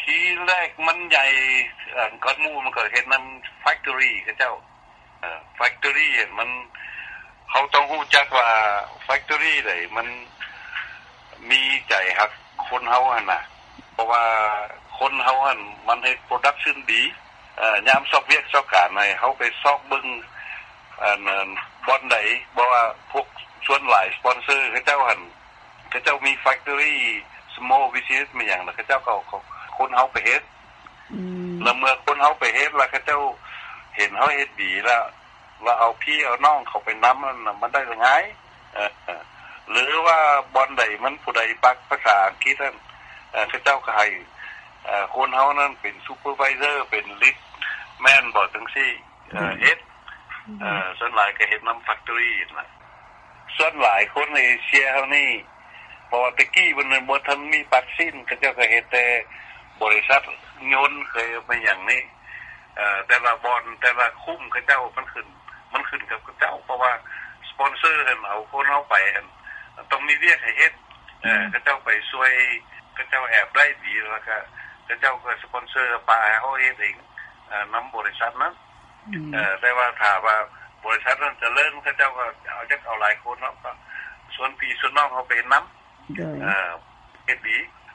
ทีแรกมันใหญ่ก่อนหมู่มันก็เฮ็ดนำ factory เขาเจ้าfactory มันเขาต้องรู้จักว่า factory ได้มันมีใจฮักคนเฮาหั่นน่ะเพราะว่าคนเฮาหั่นมันเฮ็ด production ดียามซอกเวียกซอกการให้เฮาไปซอกเบิ่งบ่อนใดบ่ว่าพวกส่วนหลายสปอนเซอร์เขาเจ้าหั่นเขาเจ้ามี factory small business มีหยังแล้วเขาเจ้าก็คนเฮาไปเฮ็ดแล้วเมื่อคนเฮาไปเฮ็ดแล้วเขาเจ้าเห็นเฮาเฮ็ดดีแล้วเอาพี่เอาน้องเขาไปนำมันได้ง่ายหรือว่าบ่อนใดมันผู้ใดปักภาษาอังกฤษนั่นเขาเจ้าก็ให้คนเฮานั้นเป็นซูเปอร์ไวเซอร์เป็นลีดแม่นบ่จังซี่เฮ็ดส่วนหลายก็เฮ็ดนำ factory นะส่วนหลายคนในเอเชียเฮานี่เพราะว่าตะกี้มันบ่ทันมีวัคซีนเขาเจ้าก็เฮ็ดแต่บริษัทยนต์เคยไปอย่างนี้แต่ละบอนแต่ละคุ้มเขาเจ้ามันขึ้นกับเขาเจ้าเพราะว่าสปอนเซอร์เอาคนเฮาไปต้องมีเวียกให้เฮ็ดเขาเจ้าไปช่วยเขาเจ้าแอบได้ดีแล้วก็เขาเจ้าก็สปอนเซอร์ไปเฮาเฮ็ดเองนำบริษัทนั้นแต่ว่าถ้าว่าบริษัทนั้นเจริญเขาเจ้าก็เอาหลายคนเนาะก็ส่วนพี่ส่วนน้องเฮาไปนำเฮ็ดดี